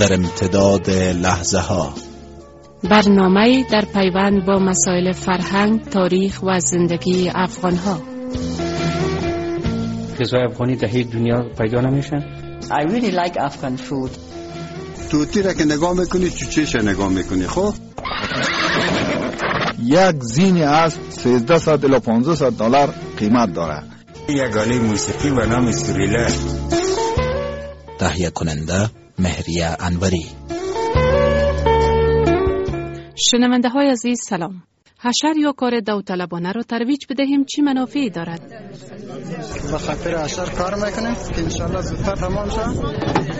در امتداد لحظه ها. برنامه در پیوند با مسائل فرهنگ، تاریخ و زندگی افغان ها. غذای افغانی در هیچ دنیا پیدا نمیشه. I really like Afghan food. توتی را که نگاه میکنی چوچهش نگاه میکنی. خب یک زین اسب 1300 الی 1500 دلار قیمت داره. یک آله موسیقی به نام سوریله. تهیه کننده مهریه انوری. شنونده های عزیز سلام. حشر یا کار داوطلبانه را ترویج بدهیم چی منافعی دارد؟ به خاطر حشر کار میکنیم که انشالله زودتر تمام شد.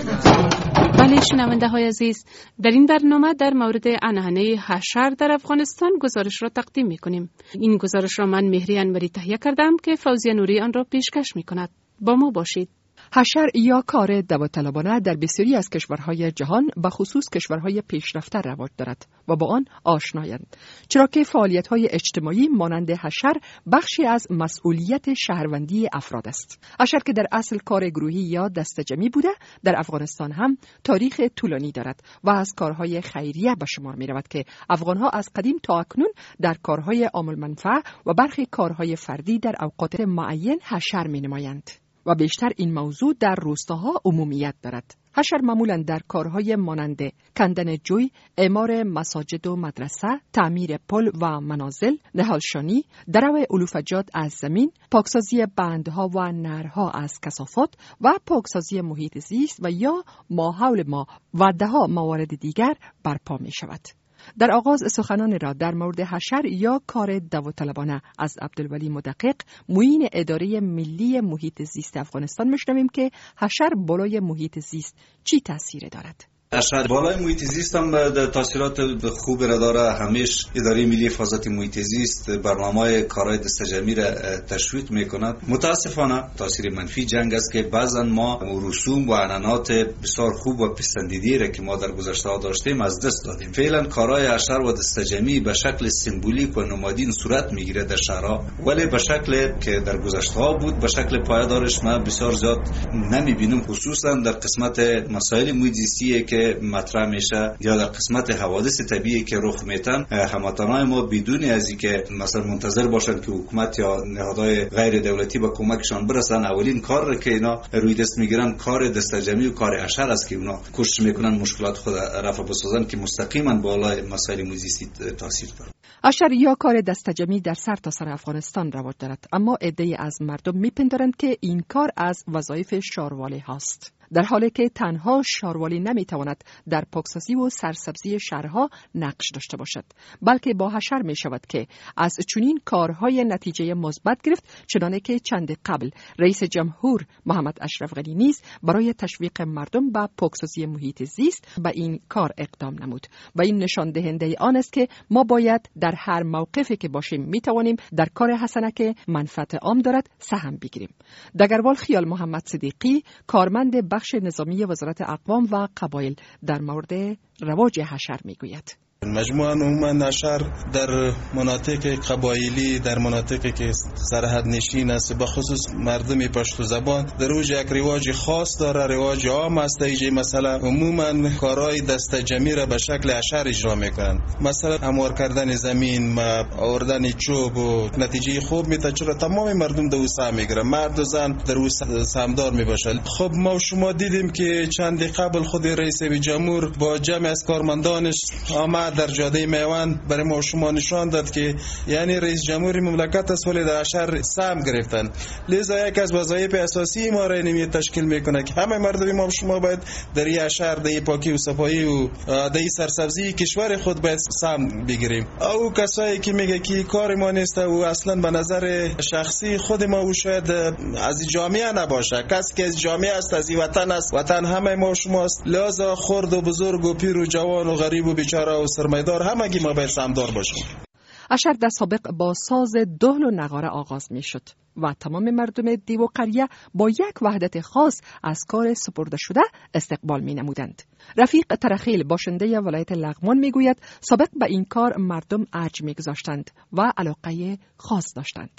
بله شنونده های عزیز، در این برنامه در مورد عنعنه حشر در افغانستان گزارش را تقدیم میکنیم. این گزارش را من مهری انوری تهیه کردم که فوزیه نوری آن را پیشکش میکند. با ما باشید. حشر یا کار داوطلبانه در بسیاری از کشورهای جهان به خصوص کشورهای پیشرفته رواج دارد و با آن آشنایند، چرا که فعالیت‌های اجتماعی مانند حشر بخشی از مسئولیت شهروندی افراد است. حشر که در اصل کار گروهی یا دسته‌جمعی بوده، در افغانستان هم تاریخ طولانی دارد و از کارهای خیریه به شمار می‌رود که افغان‌ها از قدیم تا اکنون در کارهای عام المنفعه و برخی کارهای فردی در اوقات معین حشر می‌نمایند. و بیشتر این موضوع در روستاها عمومیت دارد. حشر معمولاً در کارهای مانند کندن جوی، اعمار مساجد و مدرسه، تعمیر پل و منازل، نهالشانی، درو علوفجات از زمین، پاکسازی بندها و نهرها از کثافات و پاکسازی محیط زیست و یا ماحول ما و ده‌ها موارد دیگر برپا می شود. در آغاز سخنان را در مورد حشر یا کار داوطلبانه از عبدالولی مدقق، معین اداره ملی محیط زیست افغانستان میشنویم که حشر بالای محیط زیست چی تأثیر دارد. حشر بالای محیط زیست هم تاثیرات خوب را داره. همیشه اداره ملی حفاظت محیط زیست برنامه‌های کارهای دسته‌جمعی را تشویق میکند. متاسفانه تاثیر منفی جنگ است که بعضا ما رسوم و عنعنات بسیار خوب و پسندیده را که ما در گذشته ها داشتیم از دست دادیم. فعلا کارهای حشر و دسته‌جمعی به شکل سمبولیک و نمادین صورت میگیره در شهرها، ولی به شکل که در گذشته ها بود به شکل پایدارش ما بسیار زیاد نمیبینیم، خصوصا در قسمت مسائل محیط زیستی که مطرح میشه یا در قسمت حوادث طبیعی که رخ میتن. هموطنان ما بدون از اینکه مثلا منتظر باشن که حکومت یا نهادهای غیر دولتی با کمکشان برسن، اولین کار را که اینا روی دست میگیرن کار دسته‌جمعی و کار حشر است که اونا کوشش میکنن مشکلات خود رفع بسازن که مستقیما بالای مسائل محیط زیستی تاثیر داره. حشر یا کار دسته‌جمعی در سرتاسر افغانستان رواج دارد، اما عده‌ای از مردم میپندارند که این کار از وظایف شاروالی هاست، در حالی که تنها شاروالی نمیتواند در پاکسازی و سرسبزی شهرها نقش داشته باشد، بلکه با حشر می شود که از چنین کارهای نتیجه مثبت گرفت، چنانه که چند قبل رئیس جمهور محمد اشرف غنی نیز برای تشویق مردم به پاکسازی محیط زیست به این کار اقدام نمود و این نشان دهنده آن است که ما باید در هر موقفی که باشیم می توانیم در کار حسنه که منفعت عام دارد سهم بگیریم. دگروال خیال محمد صدیقی، کارمند بخش نظامی وزارت اقوام و قبایل، در مورد رواج حشر میگوید. مجموعاً عموماً حشر در مناطق قبایلی، در مناطقی که سرحد نشین است، به خصوص مردم پشتو زبان، در اوج یک رواج خاص داره، رواج عام است. ایجا مثلا عموماً کارهای دسته‌جمعی را به شکل حشر اجرا میکنند، مثلا هموار کردن زمین، آوردن چوب و نتیجه خوب میده، چرا تمام مردم در او سهم میگیرن، مرد و زن در او سهمدار میباشند. خب ما شما دیدیم که چند قبل خود رئیس جمهور با جمع از کارمندانش آمد در جاده میوان برای ما شما نشان داد که یعنی رئیس جمهور مملکت است ولی در حشر سهم گرفتن. لذا یک از وظایف اساسی ما را اینمی تشکیل میکنه که همه مردم ما شما باید در این حشر، در پاکی و صفایی و در سرسبزی کشور خود باید سهم بگیریم. او کسایی که میگه که کار ما نیست و اصلا به نظر شخصی خود ما و شاید از جامعه نباشه، کسی که از جامعه است، از وطن است، وطن همه ما شماست، لذا خرد و بزرگ و پیر و جوان و غریب و بیچاره و سرمایه‌دار همگی ما باید سهمدار باشیم. حشر در سابق با ساز دهل و نغاره آغاز می شد و تمام مردم دیو و قریه با یک وحدت خاص از کار سپرده شده استقبال می نمودند. رفیق ترخیل باشنده ولایت لغمان می گوید سابق به این کار مردم ارج می گذاشتند و علاقه خاص داشتند.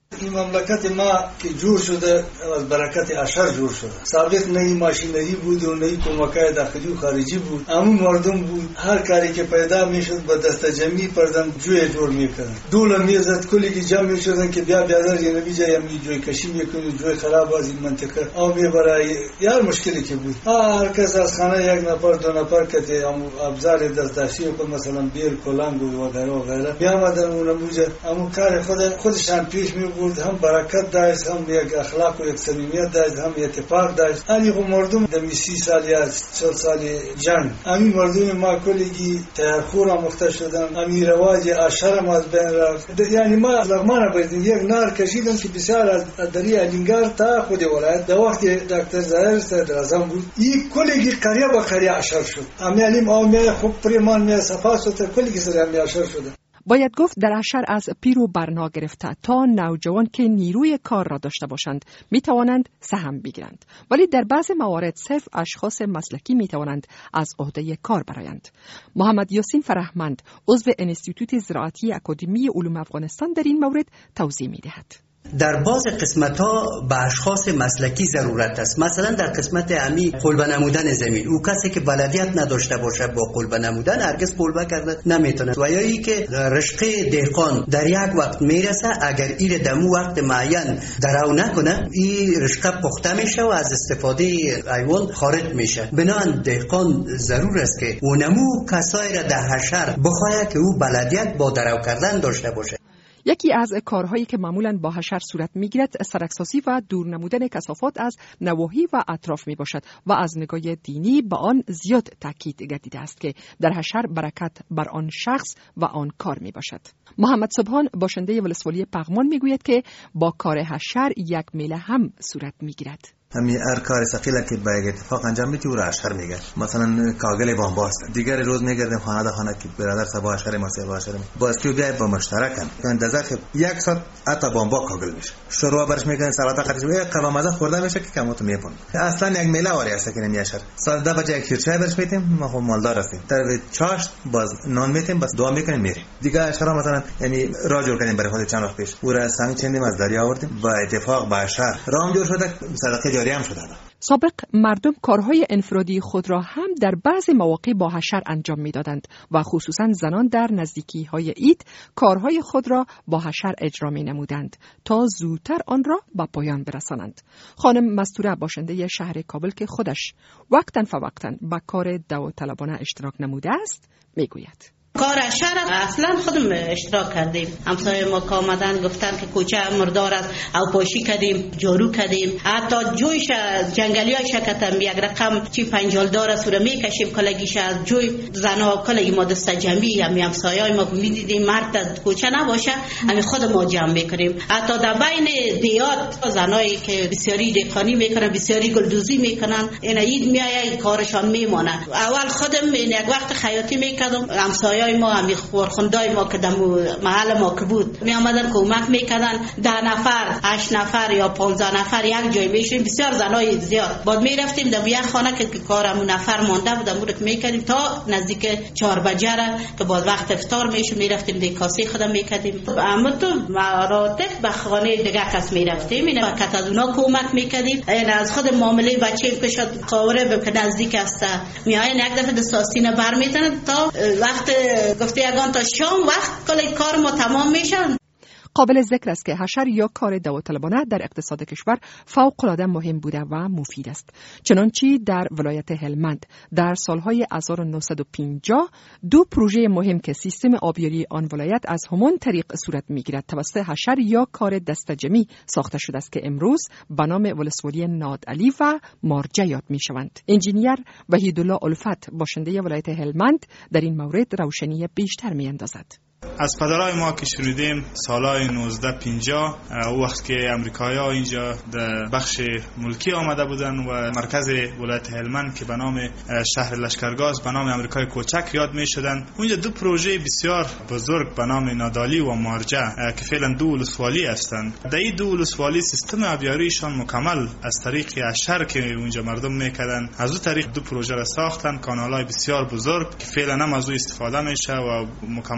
این مملکت ما که جور شده از برکت اشر جور شده. سابق نه ماشینری بود و نه کمکای داخلی و خارجی بود. همون مردم بود هر کاری که پیدا میشد با دست جمعی پردن جوی جور میکردن. دوله میزد کلی که جمع میشدن که بیا بیادر یه نبی جای می جوی کشی میکنه جوی خراب از این منطقه. آمی برای یار مشکلی که بود. هر کس از خانه یک نفر دو نفر که ابزار دستداشتی و مثلا بیر کلنگ و غیره میامدن اون موجه همون کار خودشان پیش می هم برکت داشت، هم یک اخلاق و یک صمیمیت داشت، هم اتفاق داشت. این مردم در 30 سال یا 40 سال جنگ همین مردم ما کلیگی تأخیر آموخته شدن. همین رواج اشر ما از بین رفت. یعنی ما از لغمان بایدیم یک نار کشیدم که بسیار از دری علینگار تا خود ولایت در وقت دکتر ظاهر صدراعظم بود این کلیگی قریه با قریه اشر شد. همین آمی خوب پریمان می صفا شد کلیگی سر همی اشر شده. باید گفت در اشر از پیر و برنا گرفته تا نوجوان که نیروی کار را داشته باشند می توانند سهم بگیرند، ولی در بعض موارد صرف اشخاص مسلکی می توانند از عهده کار برآیند. محمد یاسین فرهمند عضو انستیتوت زراعتی اکادمی علوم افغانستان در این مورد توضیح می دهد. در بعض قسمت‌ها به اشخاص مسلکی ضرورت است. مثلا در قسمت امی قلبه نمودن زمین، او کسی که بلدیت نداشته باشه با قلبه نمودن هرگز قلبه کرده نمیتونه. و یا ای که رشقه دهقان در یک وقت میرسه اگر این دمو وقت معین درو نکنه این رشقه پخته میشه و از استفاده حیوان خارج میشه. بنابراین دهقان ضرور است که اونمو کسایی را در حشر بخواه که او بلدیت با درو کردن داشته باشه. یکی از کارهایی که معمولاً با حشر صورت میگیرد سرکسازی و دور نمودن کثافات از نواحی و اطراف می باشد و از نگاه دینی به آن زیاد تاکید گردیده است که در حشر برکت بر آن شخص و آن کار می باشد. محمد سبحان باشنده ولسوالی پغمان میگوید که با کار حشر یک میله هم صورت میگیرد. همین هر کار ثقیله که به یک اتفاق انجام میدی او را اشر میگه. مثلا کاغل بامباست دیگر روز میگردیم خانه که برادر صبا اشر ما صبا اشر با اسکیو بیای با مشترکن اندازه که یک ساعت حتی بامبا کاغل میشه شروع برش میکنن سلطه قطعی قبا مزه خورده میشه که کموت میپون. اصلا یک میله واری است که نمی اشر ساعت 10 بجه یک شیرچای برش میتیم. ما خب مالدار هستیم در چاشت باز نان میتیم بس دعا میکنیم میریم دیگه اشر مثلا یعنی راه جور کردیم برای خود چند وقت پیش او را سنگ چندیم از دریا آوردیم با اتفاق با اشر راه جور شده صدقه جاری هم شده. سابق مردم کارهای انفرادی خود را هم در بعض مواقع با حشر انجام می‌دادند و خصوصا زنان در نزدیکی‌های عید کارهای خود را با حشر اجرا می‌نمودند تا زودتر آن را به پایان برسانند. خانم مستوره باشنده شهر کابل که خودش وقتاً فوقتاً به کار داوطلبانه اشتراک نموده است میگوید. کار شهر اصلا خودم اشتراک کردیم. همسایه ما که آمدن گفتن که کوچه مردار است او پاشی کردیم جارو کردیم حتی جویش جنگلی های شکتم یک رقم چی پنجال دار است رو میکشیم کلگیش از جوی زنا کلگی ما دست جمعی همسایه های ما میدیدیم مرد از کوچه نباشه همین خود ما جمع میکنیم. حتی در بین دیات زنایی که بسیاری دهقانی میکنن بسیاری گلدوزی میکنن این عید میایه کارشان میمانه. اول خودم یک وقت خیاطی میکردم همسایه ما همی خورخندای ما که در محل ما که بود می آمدن کمک میکردن 10 نفر 8 نفر یا 15 نفر یک جای میشیم بسیار زنای زیاد بعد می رفتیم در یک خانه که کارمون نفر مانده بود امور میکردیم تا نزدیک 4 بجه که بعد وقت افطار میشیم می رفتیم دی کاسه خودم میکردیم. اما تو مراتب به خانه دیگه کس می رفتیم این وقت از اونا کمک میکردیم. این از خود معامله بچه پیشت قوره که نزدیک است میاین یک دفعه دستاسینه برمیتن تا وقت گفته یگان تا شام وقت کل کار ما تمام میشن. قابل ذکر است که حشر یا کار داوطلبانه در اقتصاد کشور فوق‌العاده مهم بوده و مفید است. چنانچه در ولایت هلمند در سالهای 1950 2 پروژه مهم که سیستم آبیاری آن ولایت از همان طریق صورت میگیرد توسط حشر یا کار دستجمی ساخته شده است که امروز به نام ولسوالی نادعلی و مارجه یاد میشوند. انجینیر وحیدالله الفت باشنده ولایت هلمند در این مورد روشنی بیشتر میاندازد. از پدرای ما که شنیدیم سالهای 1950 وقت که امریکایی‌ها اینجا در بخش ملکی آمده بودن و مرکز ولایت هلمند که به نام شهر لشکرگاه به نام امریکای کوچک یاد می شدن اونجا 2 پروژه بسیار بزرگ به نام نادالی و مارجه که فعلا 2 ولسوالی هستند. در این 2 ولسوالی سیستم آبیاریشان مکمل از طریق اشر که اونجا مردم میکردن از دو طریق 2 پروژه را ساختن کانالای بسیار بزرگ که فعلا هم از او استفاده میشه و مکمل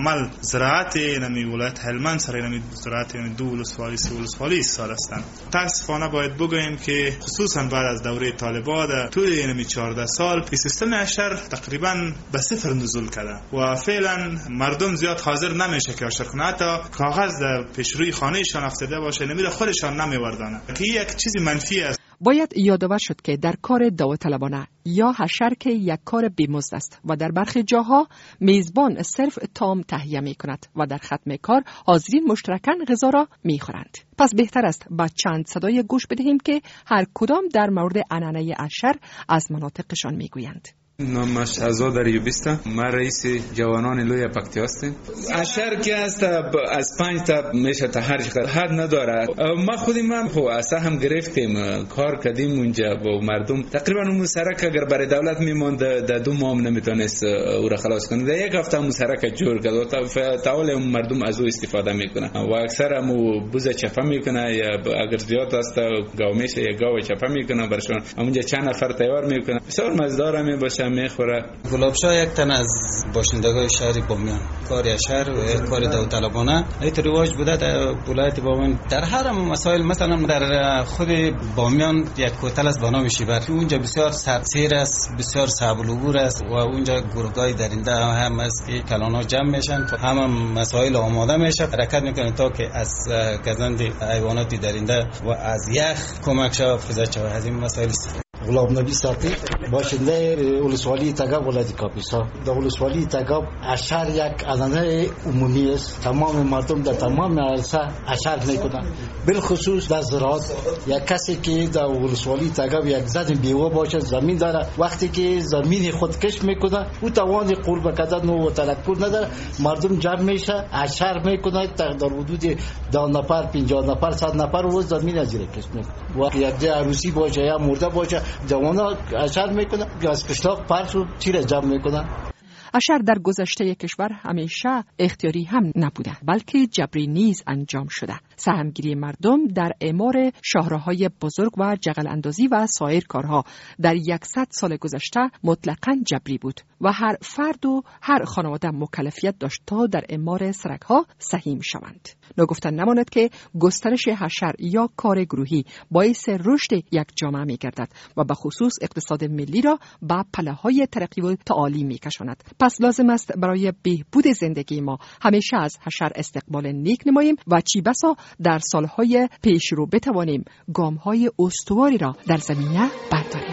زراعت نمی ولایت هلمند سر نمی زراعت نمی 2 ولسوالی 3 ولسوالی ایستاده هستند. متاسفانه باید بگوییم که خصوصا بعد از دوره طالبان توی نمی 14 سال این سیستم اشر تقریبا به صفر نزول کرده و فعلا مردم زیاد حاضر نمیشه که اشر کنه، حتی کاغذ در پیش روی خانهشان افتاده باشه نمیره خودشان نمیوردانه که یک چیز منفی است. باید یادآور شد که در کار داوطلبانه یا حشر که یک کار بی‌مزد است و در برخی جاها میزبان صرف طعام تهیه می کند و در ختم کار حاضرین مشترکاً غذا را می خورند. پس بهتر است با چند صدای گوش بدهیم که هر کدام در مورد عنعنه حشر از مناطقشان می گویند. نامش آزاد ریوبیستا، ما رئیس جوانان لوی پکتیا هستیم. اشر که است از 5 تا میشه تا هر حد نداره. ما خودیم اصلا هم گرفتیم کار کردیم اونجا با مردم. تقریبا اون مسرک اگر برای دولت میموند در 2 ماه نمیتونست او را خلاص کنه. در 1 هفته مسرک جور کرد و تاول مردم از او استفاده میکنه و اکثر هم بوز چپا میکنه یا اگر زیاد است گاو میشه یا گاو چپا میکنه برشون اونجا چند نفر تیار میکنه. بسیار مزدار میباشه میخوره. گلابشاه یک تن از باشندگان شهر بامیان کار شهر و کار داوطلبانه ایت رواج بوده در ولایت بامیان. در هر مسائل مثلا در خود بامیان یک کوتل است به نام شیبر که اونجا بسیار سیر است، بسیار صعب العبور است و اونجا گروگای درنده هم است که کلانا جمع میشن، هم مسائل آماده میشه، حرکت میکنن تا که از گزند حیوانات درنده و از یخ کمک شود حفظ شود. از این مسائل غلام نبی ساقی باشنده ولسوالی تگاب ولایت کاپیسا. در ولسوالی تگاب اشر یک عنعنه عمومی است. تمام مردم در تمام عرصه اشر میکنند، بالخصوص در زراعت. یک کسی که در ولسوالی تگاب یک زن بیوه باشه زمین داره، وقتی که زمین خودکش میکنه او توان قرب کردن و تلکر نداره، مردم جمع میشه اشر میکنه در حدود 10 نفر 50 نفر 100 نفر و زمین از زیر کش میکنه و یک عروسی باشه یا مرده باشه جوانا اشر میکنه یا از قشلاق پرس و چیره جمع میکنه. اشر در گذشته کشور همیشه اختیاری هم نبوده بلکه جبری نیز انجام شده. سهمگیری مردم در اعمار شاهراهای بزرگ و جغل اندازی و سایر کارها در 100 سال گذشته مطلقاً جبری بود و هر فرد و هر خانواده مکلفیت داشت تا در اعمار سرک‌ها سهیم شوند. نگفتن نماند که گسترش حشر یا کار گروهی باعث رشد یک جامعه می‌گردد و به خصوص اقتصاد ملی را به پله‌های ترقی و تعالی می‌کشاند. پس لازم است برای بهبود زندگی ما همیشه از حشر استقبال نیک نماییم و چی بسا در سالهای پیش رو بتوانیم گام‌های استواری را در زمینه برداریم.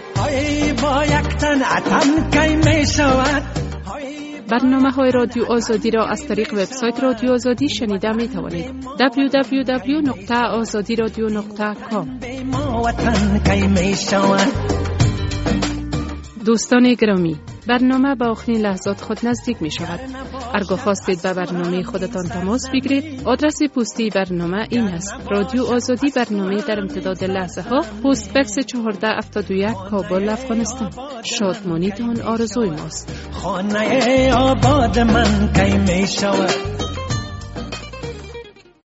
برنامه‌های رادیو آزادی را از طریق وبسایت رادیو آزادی شنیده می توانید. www.azadiradio.com. دوستان گرامی، برنامه با آخرین لحظات خود نزدیک می شود. اگر خواستید به برنامه خودتان تماس بگیرید، آدرس پستی برنامه این است: رادیو آزادی، برنامه در امتداد لحظه ها، پست بکس 1471 کابل، افغانستان. شادمانیتان آرزوی ماست. خانه آباد من کی می شود؟